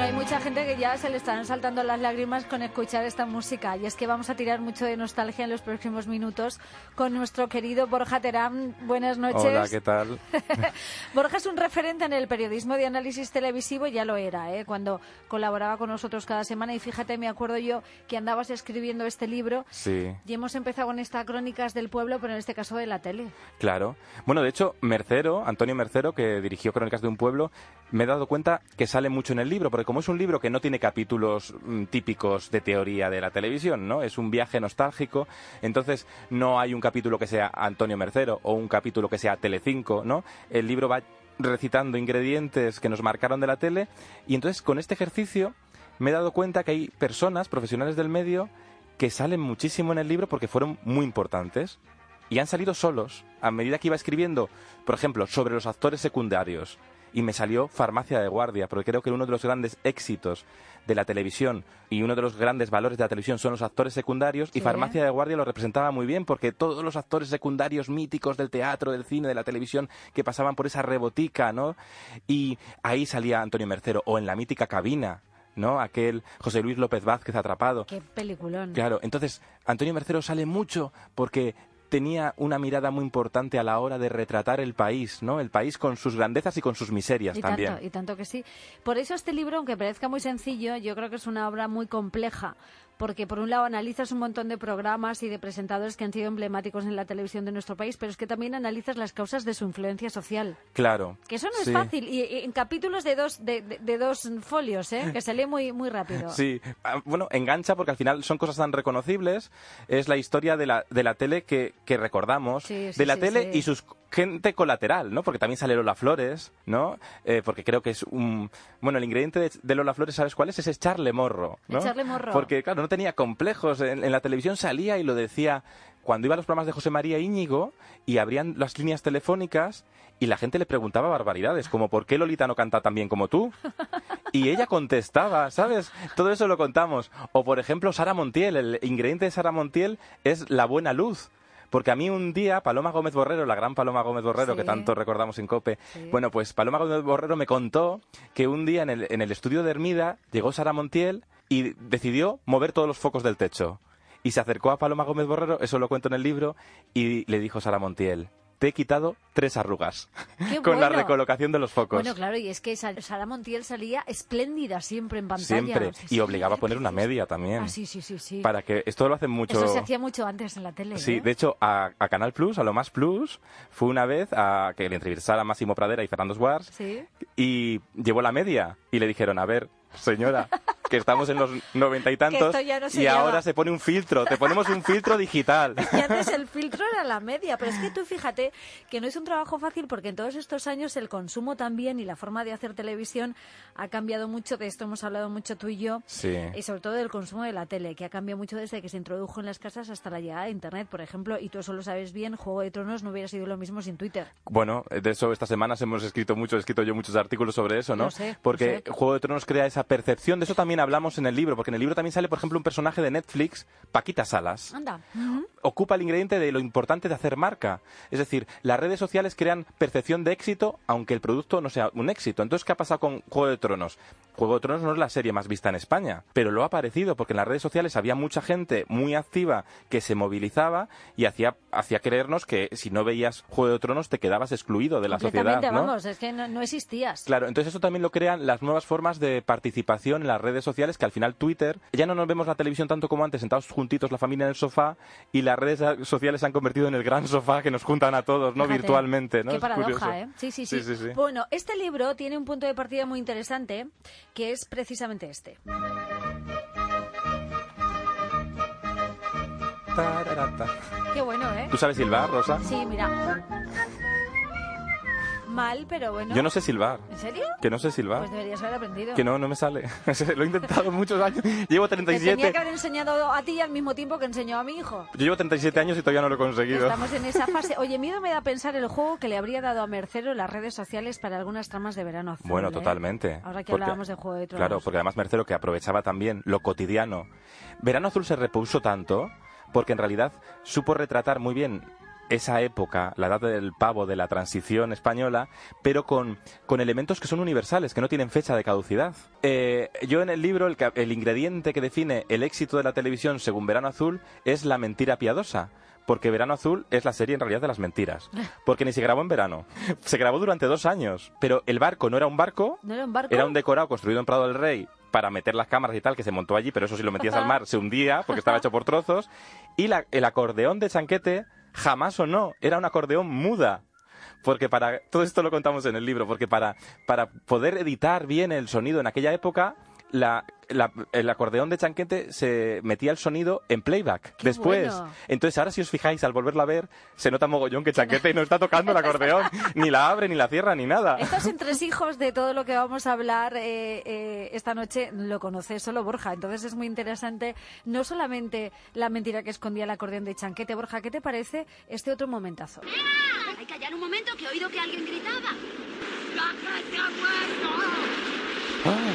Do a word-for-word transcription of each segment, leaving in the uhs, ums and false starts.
hay mucha gente que ya se le están saltando las lágrimas con escuchar esta música. Y es que vamos a tirar mucho de nostalgia en los próximos minutos con nuestro querido Borja Terán. Buenas noches. Hola, ¿qué tal? Borja es un referente en el periodismo de análisis televisivo, ya lo era, ¿eh? Cuando colaboraba con nosotros cada semana. Y fíjate, me acuerdo yo que andabas escribiendo este libro. Sí. Y hemos empezado con estas crónicas del pueblo, pero en este caso de la tele. Claro. Bueno, de hecho, Mercero, Antonio Mercero, que dirigió Crónicas de un pueblo, me he dado cuenta que sale mucho en el libro, porque como es un libro que no tiene capítulos mm, típicos de teoría de la televisión, ¿no? Es un viaje nostálgico, entonces no hay un capítulo que sea Antonio Mercero o un capítulo que sea Telecinco, ¿no? El libro va recitando ingredientes que nos marcaron de la tele, y entonces con este ejercicio me he dado cuenta que hay personas, profesionales del medio, que salen muchísimo en el libro porque fueron muy importantes. Y han salido solos, a medida que iba escribiendo, por ejemplo, sobre los actores secundarios. Y me salió Farmacia de Guardia, porque creo que uno de los grandes éxitos de la televisión y uno de los grandes valores de la televisión son los actores secundarios. Sí. Y Farmacia de Guardia lo representaba muy bien, porque todos los actores secundarios míticos del teatro, del cine, de la televisión, que pasaban por esa rebotica, ¿no? Y ahí salía Antonio Mercero, o en la mítica Cabina, ¿no? Aquel José Luis López Vázquez atrapado. ¡Qué peliculón! Claro, entonces Antonio Mercero sale mucho porque tenía una mirada muy importante a la hora de retratar el país, ¿no? El país con sus grandezas y con sus miserias y también. Tanto, y tanto que sí. Por eso este libro, aunque parezca muy sencillo, yo creo que es una obra muy compleja, porque por un lado analizas un montón de programas y de presentadores que han sido emblemáticos en la televisión de nuestro país, pero es que también analizas las causas de su influencia social. Claro. Que eso no sí. es fácil, y, y en capítulos de dos de, de, de dos folios, ¿eh? Que se lee muy, muy rápido. Sí, bueno, engancha porque al final son cosas tan reconocibles, es la historia de la, de la tele que, que recordamos, sí, sí, de la sí, tele sí. y sus gente colateral, ¿no? Porque también sale Lola Flores, ¿no? Eh, porque creo que es un... Bueno, el ingrediente de, de Lola Flores, ¿sabes cuál es? Es echarle morro, ¿no? Echarle morro. Porque, claro, no tenía complejos. En, en la televisión salía y lo decía cuando iba a los programas de José María Íñigo y abrían las líneas telefónicas y la gente le preguntaba barbaridades, como ¿por qué Lolita no canta tan bien como tú? Y ella contestaba, ¿sabes? Todo eso lo contamos. O, por ejemplo, Sara Montiel. El ingrediente de Sara Montiel es la buena luz. Porque a mí un día, Paloma Gómez Borrero, la gran Paloma Gómez Borrero, sí. que tanto recordamos en COPE, sí. bueno, pues Paloma Gómez Borrero me contó que un día en el, en el estudio de Hermida llegó Sara Montiel y decidió mover todos los focos del techo. Y se acercó a Paloma Gómez Borrero, eso lo cuento en el libro, y le dijo Sara Montiel: te he quitado tres arrugas Qué con bueno. la recolocación de los focos. Bueno, claro, y es que Sara Montiel salía espléndida siempre en pantalla. Siempre, sí, y sí, obligaba a poner una media también. Ah, sí, sí, sí, sí. Para que esto lo hacen mucho... Eso se hacía mucho antes en la tele, Sí, ¿eh? de hecho, a, a Canal Plus, a Lo Más Plus, fue una vez a que le entrevistara a Máximo Pradera y Fernando Schwartz, ¿Sí? y llevó la media, y le dijeron, a ver, señora, que estamos en los noventa y tantos, no y llama. ahora se pone un filtro, te ponemos un filtro digital. Y antes el filtro era la media, pero es que tú fíjate que no es un trabajo fácil, porque en todos estos años el consumo también y la forma de hacer televisión ha cambiado mucho. De esto hemos hablado mucho tú y yo, sí. y sobre todo del consumo de la tele, que ha cambiado mucho desde que se introdujo en las casas hasta la llegada de Internet, por ejemplo, y tú eso lo sabes bien, Juego de Tronos no hubiera sido lo mismo sin Twitter. Bueno, de eso estas semanas hemos escrito mucho, he escrito yo muchos artículos sobre eso, ¿no? Lo sé, porque lo sé. Juego de Tronos crea esa percepción, de eso también hablamos en el libro, porque en el libro también sale, por ejemplo, un personaje de Netflix, Paquita Salas. Anda. Uh-huh. Ocupa el ingrediente de lo importante de hacer marca. Es decir, las redes sociales crean percepción de éxito, aunque el producto no sea un éxito. Entonces, ¿qué ha pasado con Juego de Tronos? Juego de Tronos no es la serie más vista en España, pero lo ha parecido, porque en las redes sociales había mucha gente muy activa que se movilizaba y hacía, hacía creernos que si no veías Juego de Tronos te quedabas excluido de la sociedad, ¿no? Vamos, es que no, no existías. Claro, entonces eso también lo crean las nuevas formas de participación en las redes sociales, que al final Twitter, ya no nos vemos la televisión tanto como antes, sentados juntitos la familia en el sofá, y las redes sociales se han convertido en el gran sofá que nos juntan a todos, ¿no? Fíjate, virtualmente, ¿no? Qué Es paradoja, curioso. ¿eh? Sí sí sí. Sí, sí, sí. Bueno, este libro tiene un punto de partida muy interesante, que es precisamente este. Tararata. Qué bueno, ¿eh? ¿Tú sabes silbar, Rosa? Sí, mira. Mal, pero bueno. Yo no sé silbar. ¿En serio? Que no sé silbar. Pues deberías haber aprendido. Que no, no me sale. Lo he intentado muchos años. Llevo treinta y Te siete. tenía que haber enseñado a ti al mismo tiempo que enseñó a mi hijo. Yo llevo treinta y siete años y todavía no lo he conseguido. Estamos en esa fase. Oye, miedo me da pensar el juego que le habría dado a Mercero las redes sociales para algunas tramas de Verano Azul. Bueno, ¿eh? totalmente. Ahora que Porque, hablábamos de Juego de Tronos. Claro, porque además Mercero, que aprovechaba también lo cotidiano. Verano Azul se repuso tanto porque en realidad supo retratar muy bien esa época, la edad del pavo de la transición española, pero con, con elementos que son universales, que no tienen fecha de caducidad. Eh, yo en el libro, el, el ingrediente que define el éxito de la televisión según Verano Azul es la mentira piadosa. Porque Verano Azul es la serie en realidad de las mentiras. Porque ni se grabó en verano. Se grabó durante dos años. Pero el barco no era un barco. ¿No era un barco? Era un decorado construido en Prado del Rey para meter las cámaras y tal, que se montó allí, pero eso si lo metías al mar se hundía porque estaba hecho por trozos. Y la, el acordeón de Chanquete jamás sonó. Era un acordeón muda. Porque para... Todo esto lo contamos en el libro. Porque para, para poder editar bien el sonido en aquella época... La, la, el acordeón de Chanquete se metía el sonido en playback. ¡Qué después. bueno! Entonces, ahora si os fijáis, al volverlo a ver, se nota mogollón que Chanquete no está tocando el acordeón, ni la abre, ni la cierra, ni nada. Estos entresijos de todo lo que vamos a hablar eh, eh, esta noche lo conoce solo Borja. Entonces es muy interesante, no solamente la mentira que escondía el acordeón de Chanquete. Borja, ¿qué te parece este otro momentazo? Hay que callar un momento, que he oído que alguien gritaba. ¡Chanquete ha muerto! Ah.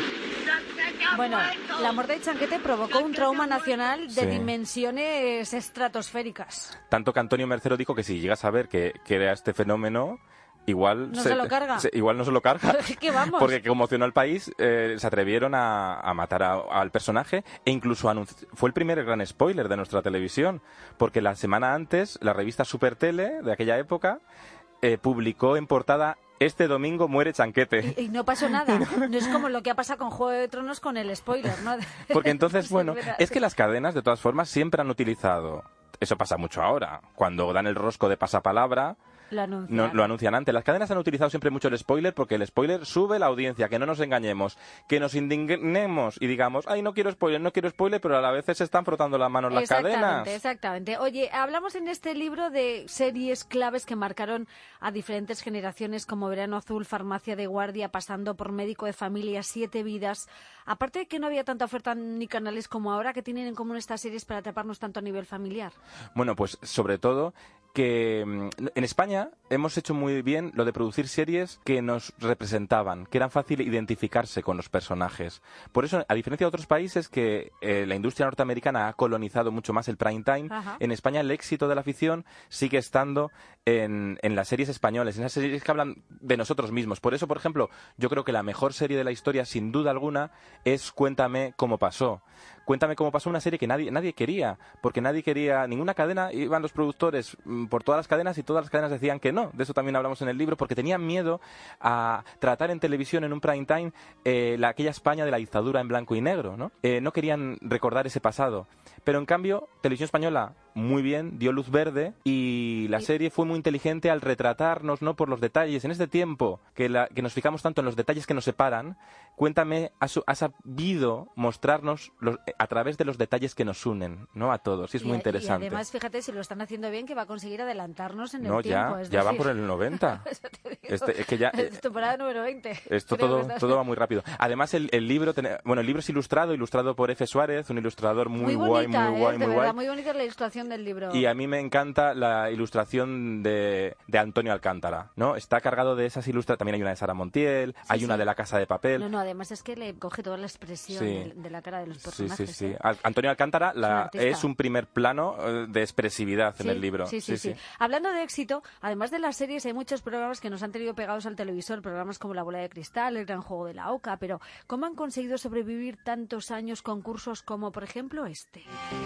Bueno, la muerte de Chanquete provocó un trauma nacional de Sí. dimensiones estratosféricas. Tanto que Antonio Mercero dijo que si llegas a ver que, que era este fenómeno, igual No se lo carga. se- igual no se lo carga. ¿Qué vamos? Porque conmocionó al país, eh, se atrevieron a, a matar a- al personaje e incluso anunci- fue el primer gran spoiler de nuestra televisión. Porque la semana antes, la revista Supertele de aquella época eh, publicó en portada: este domingo muere Chanquete. Y, y no pasó nada. No es como lo que ha pasado con Juego de Tronos con el spoiler, ¿no? Porque entonces, bueno, verdad. es que las cadenas, de todas formas, siempre han utilizado... Eso pasa mucho ahora. Cuando dan el rosco de pasapalabra, Lo anuncian. no, lo anuncian antes. Las cadenas han utilizado siempre mucho el spoiler porque el spoiler sube la audiencia, que no nos engañemos, que nos indignemos y digamos, ay, no quiero spoiler, no quiero spoiler, pero a la vez se están frotando las manos las Exactamente, cadenas. exactamente. Oye, hablamos en este libro de series claves que marcaron a diferentes generaciones, como Verano Azul, Farmacia de Guardia, pasando por Médico de Familia, Siete Vidas. Aparte de que no había tanta oferta ni canales como ahora, ¿qué tienen en común estas series para atraparnos tanto a nivel familiar? Bueno, pues sobre todo que mm, en España hemos hecho muy bien lo de producir series que nos representaban, que eran fácil identificarse con los personajes. Por eso, a diferencia de otros países que eh, la industria norteamericana ha colonizado mucho más el prime time, Ajá. en España el éxito de la ficción sigue estando en, en las series españolas, en esas series que hablan de nosotros mismos. Por eso, por ejemplo, yo creo que la mejor serie de la historia, sin duda alguna, es Cuéntame cómo pasó. Cuéntame cómo pasó, una serie que nadie nadie quería, porque nadie quería, ninguna cadena, iban los productores mm, por todas las cadenas y todas las cadenas decían que no. De eso también hablamos en el libro, porque tenían miedo a tratar en televisión, en un prime time, eh, la, aquella España de la dictadura en blanco y negro, ¿no? Eh, no querían recordar ese pasado. Pero en cambio, Televisión Española, muy bien, dio luz verde y la serie fue muy inteligente al retratarnos, ¿no?, por los detalles. En este tiempo que, la, que nos fijamos tanto en los detalles que nos separan, Cuéntame, ha, su- ha sabido mostrarnos los, a través de los detalles que nos unen, ¿no?, a todos. Y es Y muy a- interesante. Y además, fíjate, si lo están haciendo bien, que va a conseguir adelantarnos en no, el tiempo. ya, es ya va decir, por el noventa. eso te digo. Este, es que ya... eh, Es temporada número veinte. Esto Creo todo, que está- todo va muy rápido. Además, el, el libro, ten- bueno, el libro es ilustrado, ilustrado por F. Suárez, un ilustrador muy, muy guay, bonita, muy ¿eh? guay, De muy verdad, guay. muy bonita la ilustración del libro. Y a mí me encanta la ilustración de, de Antonio Alcántara, ¿no? Está cargado de esas ilustraciones. También hay una de Sara Montiel, hay sí. una de La Casa de Papel. No, no, además es que le coge toda la expresión Sí. de, de la cara de los Sí, personajes. sí, sí. ¿eh? Al- Antonio Alcántara un la- artista. es un primer plano eh, de expresividad en Sí, el libro. Sí sí, sí, Hablando de éxito, además de las series, hay muchos programas que nos han tenido pegados al televisor, programas como La Bola de Cristal, El Gran Juego de la Oca, pero ¿cómo han conseguido sobrevivir tantos años concursos como, por ejemplo, este?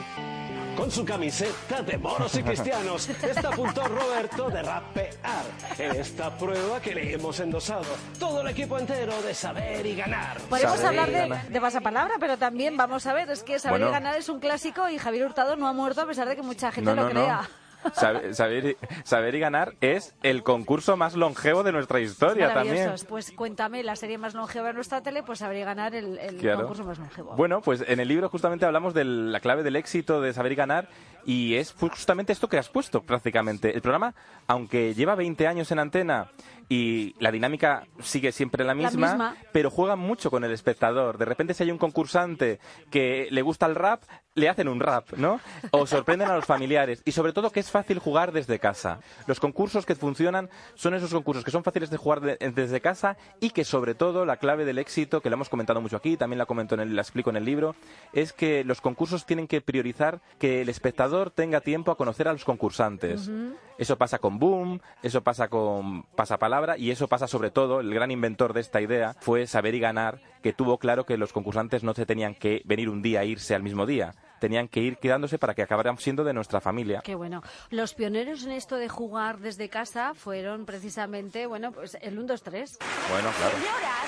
Con su camiseta de moros y cristianos está a punto Roberto de rapear en esta prueba que le hemos endosado todo el equipo entero de saber y ganar. Podemos Saber hablar y de, ganar. de pasapalabra, pero también vamos a ver, es que Saber Bueno. y Ganar es un clásico y Javier Hurtado no ha muerto a pesar de que mucha gente No, lo no, crea. no. Saber, saber, y- saber y ganar es el concurso más longevo de nuestra historia también. Maravillosos. Pues cuéntame, la serie más longeva de nuestra tele, pues Saber y Ganar el, el Claro. concurso más longevo. Bueno, pues en el libro justamente hablamos de la clave del éxito de Saber y Ganar y es justamente esto que has puesto prácticamente. El programa, aunque lleva veinte años en antena y la dinámica sigue siempre la misma, misma. pero juega mucho con el espectador. De repente si hay un concursante que le gusta el rap, le hacen un rap, ¿no? O sorprenden a los familiares. Y sobre todo que es fácil jugar desde casa. Los concursos que funcionan son esos concursos que son fáciles de jugar de- desde casa y que sobre todo la clave del éxito, que lo hemos comentado mucho aquí, también la comento en el, la explico en el libro, es que los concursos tienen que priorizar que el espectador espectador tenga tiempo a conocer a los concursantes. Uh-huh. Eso pasa con Boom, eso pasa con Pasapalabra y eso pasa sobre todo, el gran inventor de esta idea fue Saber y Ganar, que tuvo claro que los concursantes no se tenían que venir un día e irse al mismo día. Tenían que ir quedándose para que acabaran siendo de nuestra familia. Qué bueno. Los pioneros en esto de jugar desde casa fueron precisamente, bueno, pues el uno, dos, tres. Bueno, claro. Señoras,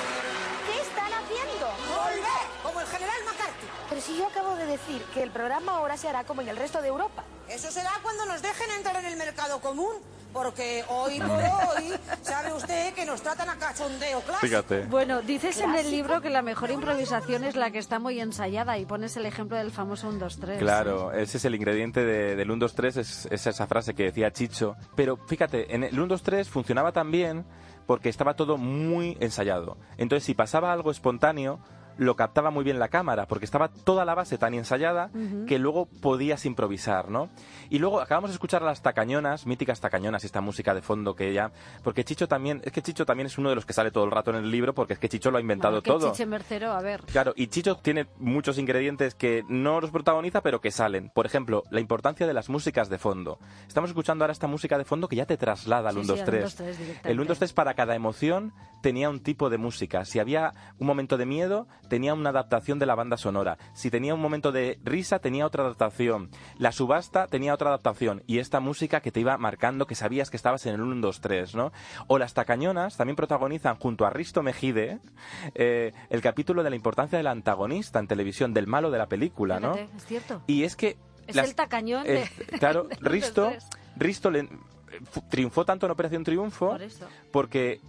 ¿qué están haciendo? ¡Volver! Como el general McCarthy. Pero si yo acabo de decir que el programa ahora se hará como en el resto de Europa. Eso será cuando nos dejen entrar en el mercado común. Porque hoy por hoy, sabe usted que nos tratan a cachondeo clásico. Fíjate. Bueno, dices ¿Clásico? en el libro que la mejor improvisación es la que está muy ensayada y pones el ejemplo del famoso uno, dos, tres. Claro, ese es el ingrediente de, del uno, dos, tres, es, es esa frase que decía Chicho. Pero fíjate, en el uno, dos, tres funcionaba tan bien porque estaba todo muy ensayado. Entonces, si pasaba algo espontáneo, lo captaba muy bien la cámara, porque estaba toda la base tan ensayada uh-huh. que luego podías improvisar, ¿no? Y luego acabamos de escuchar las tacañonas, míticas tacañonas, esta música de fondo que ya... Porque Chicho también... Es que Chicho también es uno de los que sale todo el rato en el libro, porque es que Chicho lo ha inventado bueno, que todo. Chiche Mercero, a ver. Claro, y Chicho tiene muchos ingredientes que no los protagoniza, pero que salen. Por ejemplo, la importancia de las músicas de fondo. Estamos escuchando ahora esta música de fondo que ya te traslada al sí, uno, dos, tres. Sí, el uno, dos, tres para cada emoción tenía un tipo de música. Si había un momento de miedo, tenía una adaptación de la banda sonora. Si tenía un momento de risa, tenía otra adaptación. La subasta tenía otra adaptación. Y esta música que te iba marcando que sabías que estabas en el uno, dos, tres, ¿no? O las tacañonas también protagonizan junto a Risto Mejide eh, el capítulo de la importancia del antagonista en televisión, del malo de la película, ¿no? Fíjate, es cierto. Y es que... Es las, el tacañón de... eh, claro, Risto, Risto le, triunfó tanto en Operación Triunfo Por eso. porque...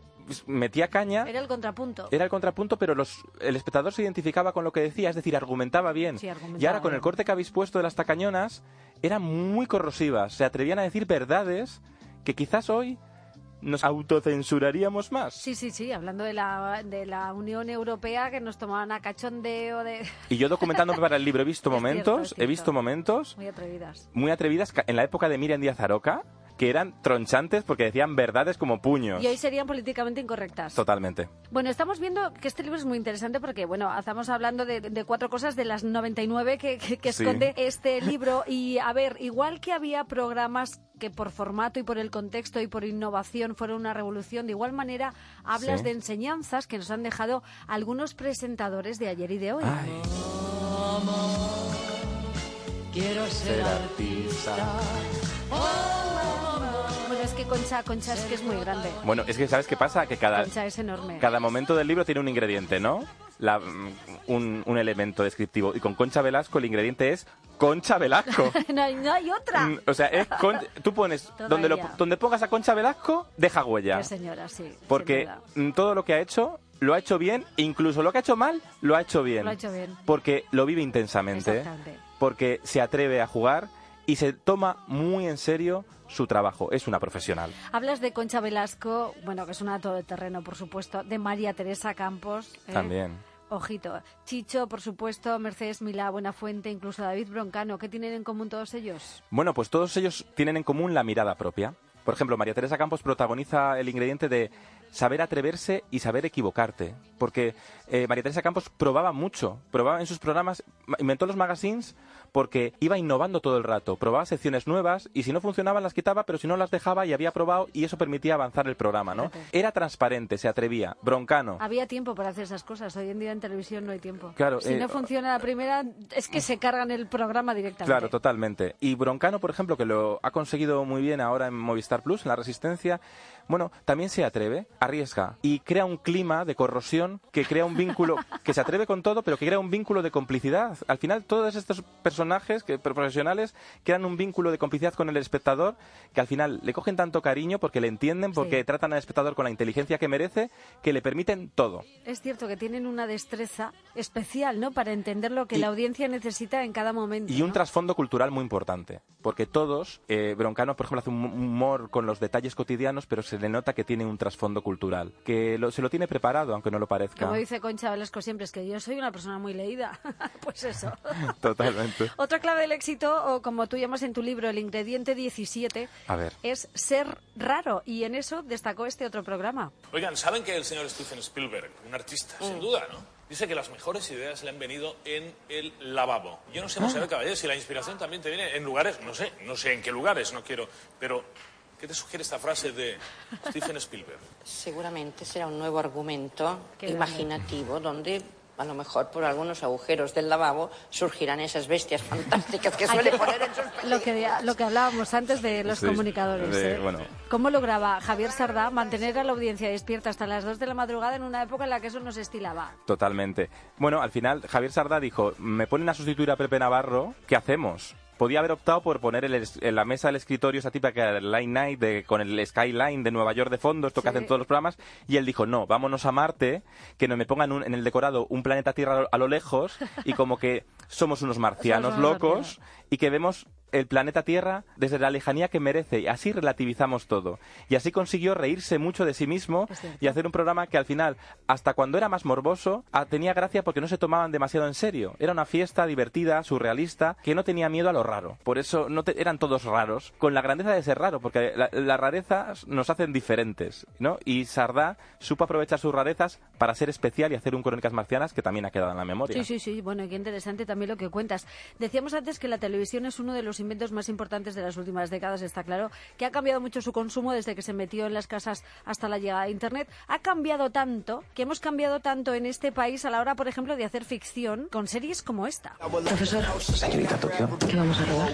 metía caña. Era el contrapunto. Era el contrapunto, pero los, el espectador se identificaba con lo que decía, es decir, argumentaba bien. Sí, argumentaba y ahora con bien. el corte que habéis puesto de las tacañonas, eran muy corrosivas. Se atrevían a decir verdades que quizás hoy nos autocensuraríamos más. Sí, sí, sí, hablando de la, de la Unión Europea que nos tomaban a cachondeo de... Y yo documentándome para el libro he visto Es momentos, cierto, es cierto. he visto momentos Muy atrevidas. muy atrevidas en la época de Miriam Díaz Aroca, que eran tronchantes porque decían verdades como puños. Y hoy serían políticamente incorrectas. Totalmente. Bueno, estamos viendo que este libro es muy interesante porque, bueno, estamos hablando de, de cuatro cosas de las noventa y nueve que, que, que Sí. esconde este libro. Y, a ver, igual que había programas que por formato y por el contexto y por innovación fueron una revolución, de igual manera hablas Sí. de enseñanzas que nos han dejado algunos presentadores de ayer y de hoy. Ay. Quiero ser artista. Bueno, es que Concha, Concha es que es muy grande. Bueno, es que ¿sabes qué pasa? Que cada, Concha es enorme. cada momento del libro tiene un ingrediente, ¿no? La, un, un elemento descriptivo. Y con Concha Velasco el ingrediente es Concha Velasco. no, hay, no hay otra. Mm, O sea, es con- tú pones, Toda donde, lo- ella. donde pongas a Concha Velasco, deja huella. Qué señora, sí. Porque sin duda. mm, todo lo que ha hecho, lo ha hecho bien, incluso lo que ha hecho mal, lo ha hecho bien. Lo ha hecho bien. Porque lo vive intensamente, Exactamente. porque se atreve a jugar y se toma muy en serio su trabajo. Es una profesional. Hablas de Concha Velasco, bueno, que es una todoterreno, por supuesto, de María Teresa Campos. ¿eh? También. Ojito. Chicho, por supuesto, Mercedes Milá, Buenafuente, incluso David Broncano. ¿Qué tienen en común todos ellos? Bueno, pues todos ellos tienen en común la mirada propia. Por ejemplo, María Teresa Campos protagoniza el ingrediente de saber atreverse y saber equivocarte. Porque eh, María Teresa Campos probaba mucho, probaba en sus programas, ma- inventó los magazines porque iba innovando todo el rato, probaba secciones nuevas y si no funcionaban las quitaba, pero si no las dejaba y había probado y eso permitía avanzar el programa, ¿no? Fíjate. Era transparente, se atrevía, Broncano. Había tiempo para hacer esas cosas. Hoy en día en televisión no hay tiempo. Claro, Si eh, no funciona la primera, es que se cargan el programa directamente. Claro, totalmente. Y Broncano, por ejemplo, que lo ha conseguido muy bien ahora en Movistar Plus, en La Resistencia, bueno, también se atreve, arriesga y crea un clima de corrosión que crea un vínculo, que se atreve con todo, pero que crea un vínculo de complicidad. Al final, todos estos personajes que, profesionales crean un vínculo de complicidad con el espectador que al final le cogen tanto cariño porque le entienden, porque Sí. tratan al espectador con la inteligencia que merece, que le permiten todo. Es cierto que tienen una destreza especial, ¿no? Para entender lo que Y- la audiencia necesita en cada momento. Y un ¿no? trasfondo cultural muy importante, porque todos, eh, Broncano, por ejemplo, hace un humor con los detalles cotidianos, pero se le nota que tiene un trasfondo cultural, que lo- se lo tiene preparado, aunque no lo parezca. Como dice Concha Velasco siempre, es que yo soy una persona muy leída. Pues eso. Totalmente. Otra clave del éxito, o como tú llamas en tu libro, el ingrediente diecisiete, A ver. es ser raro. Y en eso destacó este otro programa. Oigan, ¿saben que el señor Steven Spielberg, un artista, sin duda, ¿no? Dice que las mejores ideas le han venido en el lavabo. Yo no sé, Monserrat Caballé, si la inspiración también te viene en lugares, no sé, no sé en qué lugares, no quiero, pero ¿qué te sugiere esta frase de Steven Spielberg? Seguramente será un nuevo argumento Qué imaginativo donde a lo mejor por algunos agujeros del lavabo surgirán esas bestias fantásticas que suele poner en sus películas. Lo que, lo que hablábamos antes de los Sí, comunicadores. de- ¿eh? bueno. ¿Cómo lograba Javier Sardá mantener a la audiencia despierta hasta las dos de la madrugada en una época en la que eso no se estilaba? Totalmente. Bueno, al final Javier Sardá dijo, me ponen a sustituir a Pepe Navarro, ¿qué hacemos? Podía haber optado por poner el es- en la mesa del escritorio esa típica Line Night de, con el skyline de Nueva York de fondo, esto que Sí. hacen todos los programas, y él dijo, no, vámonos a Marte, que no me pongan un- en el decorado un planeta Tierra a lo lejos, y como que somos unos marcianos Somos unos locos, y que vemos el planeta Tierra desde la lejanía que merece, y así relativizamos todo. Y así consiguió reírse mucho de sí mismo Es cierto. y hacer un programa que al final, hasta cuando era más morboso, ah, tenía gracia porque no se tomaban demasiado en serio. Era una fiesta divertida, surrealista, que no tenía miedo a lo raro. Por eso no te- eran todos raros, con la grandeza de ser raro, porque la- las rarezas nos hacen diferentes, ¿no? Y Sardá supo aprovechar sus rarezas para ser especial y hacer un Crónicas Marcianas que también ha quedado en la memoria. Sí, sí, sí. Bueno, qué interesante también lo que cuentas. Decíamos antes que la televisión es uno de los inventos más importantes de las últimas décadas, está claro, que ha cambiado mucho su consumo desde que se metió en las casas hasta la llegada de Internet. Ha cambiado tanto, que hemos cambiado tanto en este país a la hora, por ejemplo, de hacer ficción con series como esta. Profesor, Señorita Tokio, ¿qué vamos a robar?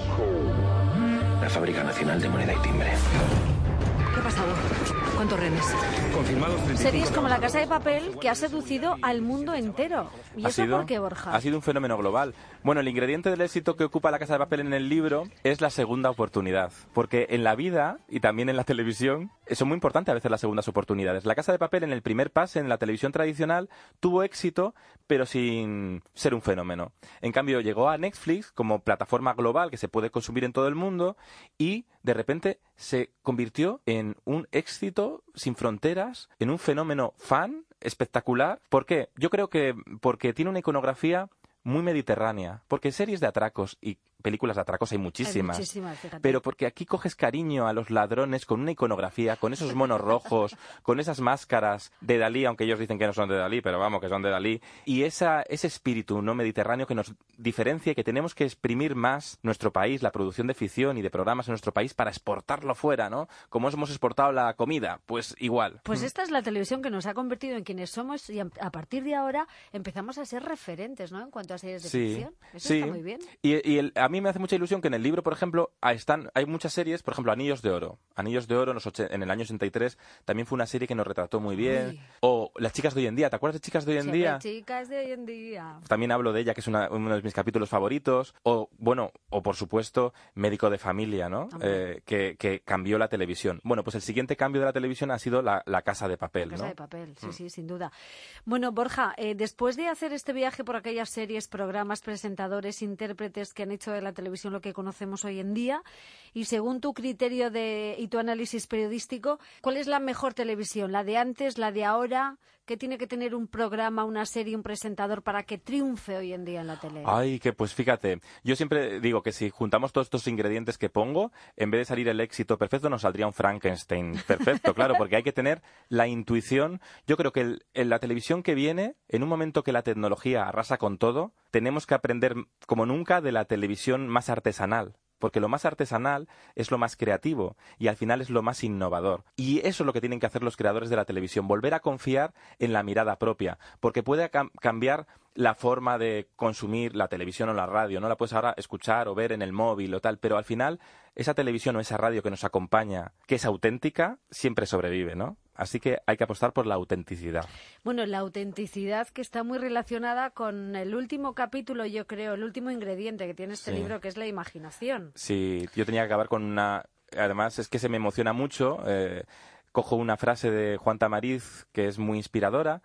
la Fábrica Nacional de Moneda y Timbre. ¿Qué ha pasado? ¿Cuántos renes? Confirmados Series como La Casa de Papel, que ha seducido al mundo entero. ¿Y ¿Ha eso sido? por qué, Borja? Ha sido un fenómeno global. Bueno, el ingrediente del éxito que ocupa La Casa de Papel en el libro es la segunda oportunidad. Porque en la vida y también en la televisión son muy importantes a veces las segundas oportunidades. La Casa de Papel en el primer pase en la televisión tradicional tuvo éxito, pero sin ser un fenómeno. En cambio, llegó a Netflix como plataforma global que se puede consumir en todo el mundo y de repente se convirtió en un éxito sin fronteras, en un fenómeno fan espectacular. ¿Por qué? Yo creo que porque tiene una iconografía muy mediterránea, porque series de atracos y películas de atracos hay muchísimas, Hay muchísimas, fíjate. pero porque aquí coges cariño a los ladrones con una iconografía, con esos monos rojos, con esas máscaras de Dalí, aunque ellos dicen que no son de Dalí, pero vamos, que son de Dalí, y esa, ese espíritu no mediterráneo que nos diferencia y que tenemos que exprimir más nuestro país, la producción de ficción y de programas en nuestro país para exportarlo fuera, ¿no? Como hemos exportado la comida, pues igual. Pues esta es la televisión que nos ha convertido en quienes somos y a a partir de ahora empezamos a ser referentes, ¿no? En cuanto a series de Sí, ficción. Eso sí. está muy bien. Y, y el- a mí me hace mucha ilusión que en el libro, por ejemplo, ah, están, hay muchas series, por ejemplo, Anillos de Oro. Anillos de Oro en, los oche- en el año ochenta y tres también fue una serie que nos retrató muy bien. Uy. O Las chicas de hoy en día, ¿te acuerdas de Chicas de hoy en Sí, día? chicas de hoy en día. También hablo de ella, que es una- uno de mis capítulos favoritos. O, bueno, o por supuesto, Médico de Familia, ¿no? Hombre. Eh, que, que cambió la televisión. Bueno, pues el siguiente cambio de la televisión ha sido La, la Casa de Papel, La Casa ¿no? de Papel, sí, Mm. sí, sin duda. Bueno, Borja, eh, después de hacer este viaje por aquellas series, programas, presentadores, intérpretes que han hecho de la televisión lo que conocemos hoy en día, y según tu criterio de, y tu análisis periodístico, ¿cuál es la mejor televisión? ¿La de antes, la de ahora? ¿Qué tiene que tener un programa, una serie, un presentador para que triunfe hoy en día en la tele? Ay, que pues fíjate, yo siempre digo que si juntamos todos estos ingredientes que pongo, en vez de salir el éxito perfecto, nos saldría un Frankenstein perfecto, claro, porque hay que tener la intuición. Yo creo que el- en la televisión que viene, en un momento que la tecnología arrasa con todo, tenemos que aprender como nunca de la televisión más artesanal. Porque lo más artesanal es lo más creativo y al final es lo más innovador. Y eso es lo que tienen que hacer los creadores de la televisión, volver a confiar en la mirada propia, porque puede cam- cambiar la forma de consumir la televisión o la radio, no la puedes ahora escuchar o ver en el móvil o tal, pero al final esa televisión o esa radio que nos acompaña, que es auténtica, siempre sobrevive, ¿no? Así que hay que apostar por la autenticidad. Bueno, la autenticidad que está muy relacionada con el último capítulo, yo creo, el último ingrediente que tiene este Sí. libro, que es la imaginación. Sí, yo tenía que acabar con una... Además, es que se me emociona mucho. eh, cojo una frase de Juan Tamariz que es muy inspiradora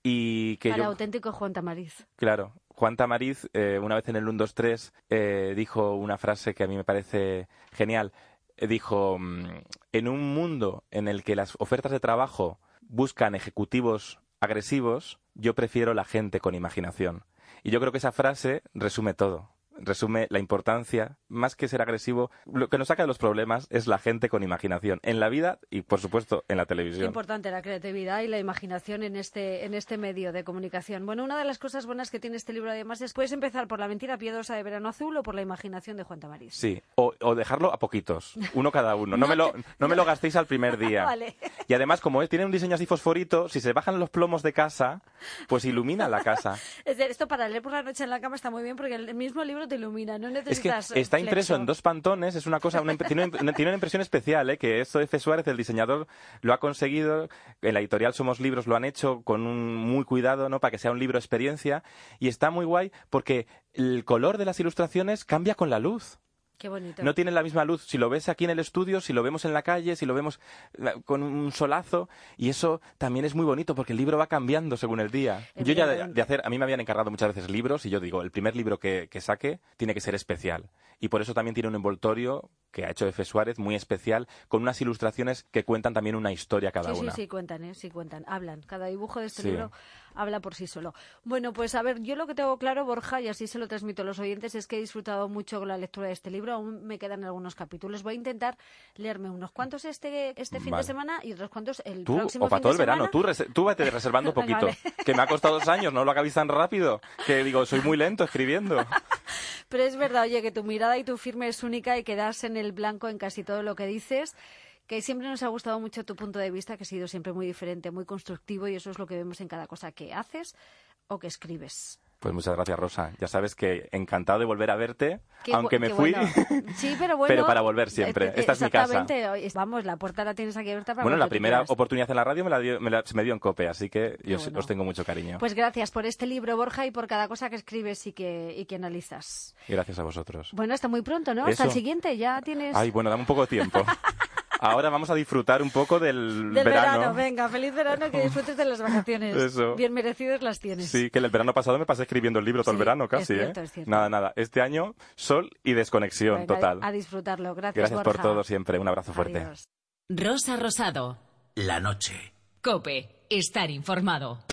y que Para yo... auténtico Juan Tamariz. Claro, Juan Tamariz, eh, una vez en el uno, dos, tres, eh, dijo una frase que a mí me parece genial. Eh, dijo, mm, en un mundo en el que las ofertas de trabajo buscan ejecutivos agresivos, yo prefiero la gente con imaginación. Y yo creo que esa frase resume todo. resume la importancia, más que ser agresivo, lo que nos saca de los problemas es la gente con imaginación, en la vida y, por supuesto, en la televisión. Qué importante la creatividad y la imaginación en este, en este medio de comunicación. Bueno, una de las cosas buenas que tiene este libro, además, es puedes empezar por La mentira piadosa de Verano Azul o por La imaginación de Juan Tamariz. Sí, o, o dejarlo a poquitos, uno cada uno. No, No me, lo, te- no me lo gastéis al primer día. Vale. Y además, como es- tiene un diseño así fosforito, si se bajan los plomos de casa, pues ilumina la casa. Es decir, esto para leer por la noche en la cama está muy bien porque el mismo libro te ilumina, no Es que necesitas está flexo. impreso en dos pantones, es una cosa, una, impre- tiene, una, tiene una impresión especial, ¿eh? Que esto F. Suárez, el diseñador, lo ha conseguido, en la editorial Somos Libros lo han hecho con un muy cuidado, ¿no? Para que sea un libro experiencia, y está muy guay porque el color de las ilustraciones cambia con la luz. Qué bonito. No tienen la misma luz. Si lo ves aquí en el estudio, si lo vemos en la calle, si lo vemos la- con un solazo, y eso también es muy bonito porque el libro va cambiando según el día. Yo ya de, de hacer, a mí me habían encargado muchas veces libros y yo digo, el primer libro que, que saque tiene que ser especial. Y por eso también tiene un envoltorio que ha hecho F. Suárez muy especial, con unas ilustraciones que cuentan también una historia cada Sí, una. sí, sí, cuentan, ¿eh? Sí, cuentan, hablan. Cada dibujo de este Sí. libro habla por sí solo. Bueno, pues a ver, yo lo que tengo claro, Borja, y así se lo transmito a los oyentes, es que he disfrutado mucho con la lectura de este libro. Aún me quedan algunos capítulos. Voy a intentar leerme unos cuantos este, este fin Vale. de semana y otros cuantos el Tú, próximo o para fin todo de el verano, semana. tú, rese- tú vete reservando Venga, poquito. vale. Que me ha costado dos años, no lo acabéis tan rápido. Que digo, soy muy lento escribiendo. Pero es verdad, oye, que tu mirada y tu firme es única y que das en el blanco en casi todo lo que dices, que siempre nos ha gustado mucho tu punto de vista, que ha sido siempre muy diferente, muy constructivo, y eso es lo que vemos en cada cosa que haces o que escribes. Pues muchas gracias, Rosa. Ya sabes que encantado de volver a verte, Qué aunque bu- me qué fui. bueno. Sí, pero bueno. Pero para volver siempre. eh, eh, Esta es mi casa. Exactamente. Oye, vamos, la puerta la tienes aquí abierta para Bueno, cuando la tú primera quieras. oportunidad en la radio me la dio, me la- se me dio en COPE, así que yo os- bueno. os tengo mucho cariño. Pues gracias por este libro, Borja, y por cada cosa que escribes y que, y que analizas. Y gracias a vosotros. Bueno, hasta muy pronto, ¿no? Hasta el Eso. siguiente, ya tienes... Ay, bueno, dame un poco de tiempo. Ahora vamos a disfrutar un poco del, Del verano. verano. Venga, feliz verano, que disfrutes de las vacaciones. Eso. Bien merecidas las tienes. Sí, que el verano pasado me pasé escribiendo el libro todo el Sí, verano es casi, cierto, ¿eh? es cierto. Nada, nada. Este año, sol y desconexión Venga, total. A disfrutarlo. Gracias, Gracias por Borja. todo siempre. Un abrazo fuerte. Adiós. Rosa Rosado. La noche. Cope. Estar informado.